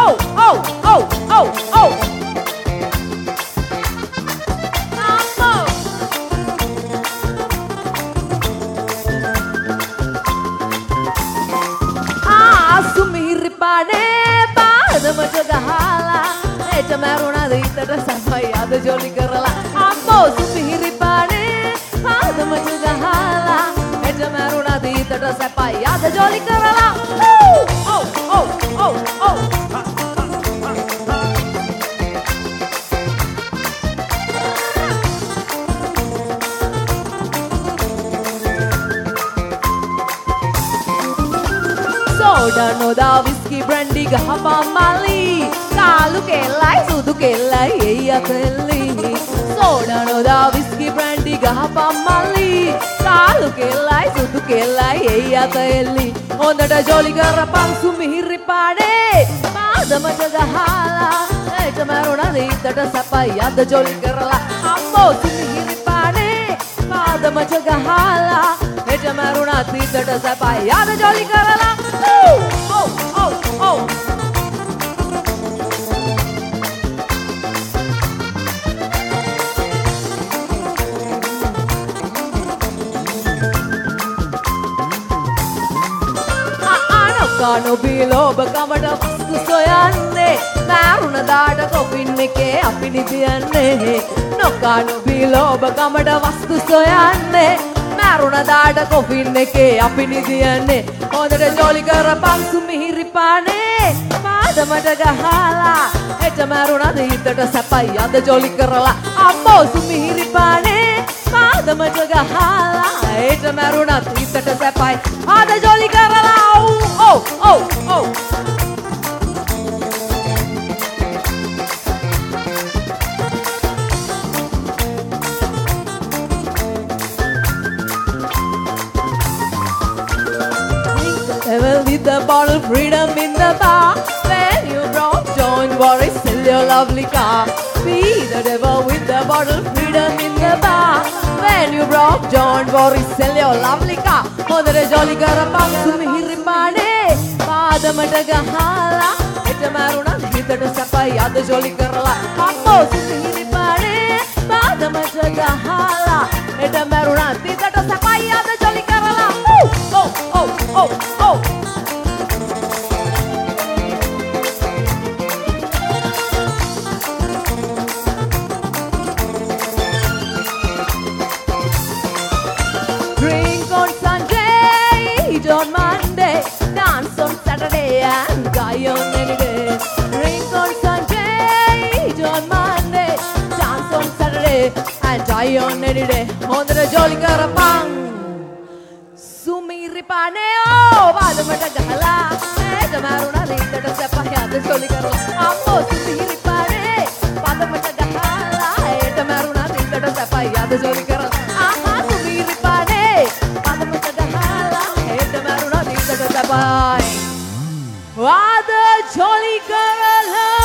Jolly කරලා අම්මෝ සුපිහිරි පානේ පාදමට ගහලා එට මරුණා දීතට සැපයි අද ජොලි කරලා ඔව් ඔව් ඔව් ඔව් සෝඩා නොදා විස්කි බ්‍රැන්ඩි ගහපන් මල්ලි කාලු කෙල්ලයි සුදු කෙල්ලයි එයි අතෙල්ලි සෝඩා නොදා විස්කි බ්‍රැන්ඩි ගහපන් මල්ලි කාලු කෙල්ලයි සුදු කෙල්ලයි එයි අතෙල්ලි හොඳට ජොලි කරපන් සුමිහිරි පානේ පාදමට ගහලා එට මරුණා දීතට සැපයි අද ජොලි කරලා අම්මෝ සුමිහිරි පානේ පාදමට ගහලා එට මරුණා දීතට සැපයි අද ජොලි කරලා ඔව් ඔව් ඔව් නොබීල ඔබ කමට වස්තු සොයන්නේ මෑරුණ දාට කොපින් එකේ අපි නිදියන්නේ නොකා නොබීල ඔබ කමට වස්තු සොයන්නේ මෑරුණ දාට කොපින් එකේ අපි නිදියන්නේ හොඳට ජොලි කරපන් සුමිහිරි පානේ පාදමට ගහලා එට මෑරුණ දීතට සැපයි අද ජොලි කරලා අම්මෝ සුමිහිරි පානේ පාදමට ගහලා එට මෑරුණ දීතට සැපයි අද ජොලි කරලා oh, oh, oh. Level with the bottle, freedom in the bar. When you broke, don't worry, sell your lovely car. Be the devil with the bottle, freedom in the bar. When you broke, don't worry, sell your lovely car. Mother jolly garapang sumihiri paane. පාදමට ගහලා එට මරුණා හිතට සැපයි අද ජොලි කරලා අම්මෝ සුපිහිරි පානේ පාදමට ගහලා එට මරුණා හිතට සැපයි අද ජොලි කරලා ඔව් ඔව් ඔව් ඔව් drink on Sunday, eat on Monday, dance on Saturday and die on any day. Drink on Sunday, eat on Monday, dance on Saturday and die on any day. Hondra jolly karapang sumiri pane oh vadamata gahala eta maruna deetata sepaya ada jolly karala ammo sumiri pane vadamata gahala eta maruna deetata sepaya ada jolly karala aha sumiri pane vadamata gahala eta maruna deetata sepaya Wada jolly karala